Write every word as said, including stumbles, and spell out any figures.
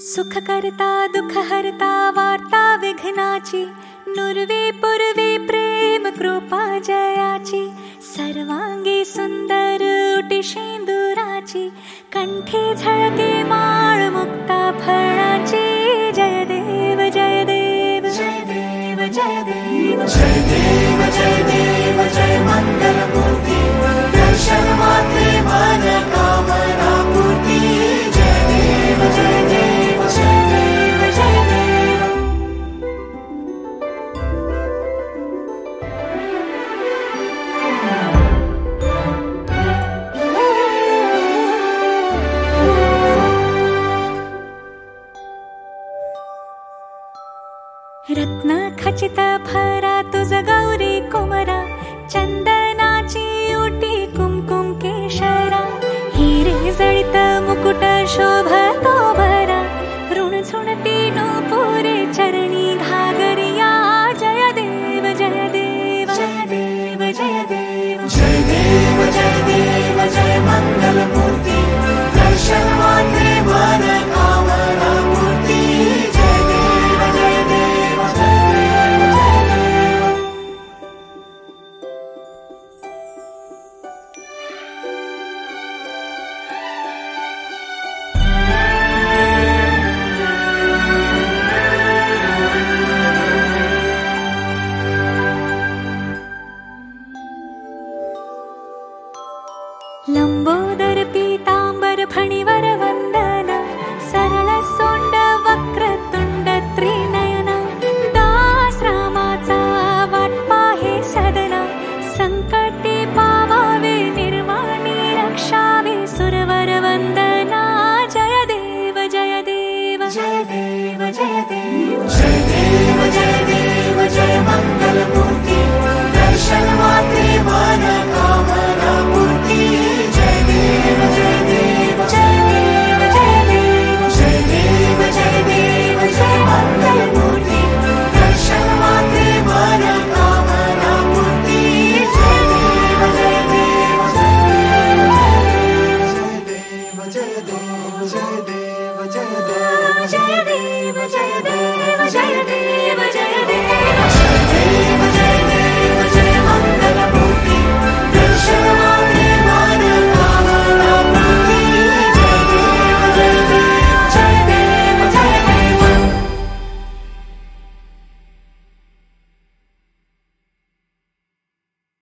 सुख करता दुख हरता वार्ता विघ्नाची, नुरवी पुरवी प्रेम कृपा जयाची, सर्वांगी सुंदर उटी शेंदुराची, कंठी झळके माळ मुक्ता फळाची. जय देव जय देव जय देव जय देव जय देव जय देव जय मंगल मूर्ती, दर्शन मात्रे मन कामना पूर्ती. जय देव जय देव जय देव जय देव. रत्न खचित भरा तुझ गौरी कुमरा, चंदनाची उटी कुमकुम केशरा, हिरे जळित मुकुट शोभतो भरा, ऋण झुणती नूपुरे चरणी घागरिया. जय देव जय देव जय देव जय देव जय देव जय देव जय मंगल मूर्ती, दर्शन मात्रे मन कामना पूर्ती. जय देव जय देव जय देव जय देव. लंबोदर पीतांबर फणीवर वंदना, सरळ सोंड वक्रतुंड त्रिनयना, दास रामाचा वाट पाहे सदना, संकटी पावावे निर्वाणी रक्षावे सुरवर वंदना. जय देव जय देव जय देव जय देव जय देव जय देव जय मंगल मूर्ती, दर्शन मात्रे मन कामना पूर्ती. जय देव जय देव जय देव जय देव जय देव जय देव जय मंगल मूर्ती, दर्शन मात्रे मन कामना पूर्ती. जय देव जय देव जय देव जय देव जय देव जय देव जय देव जय देव जय देव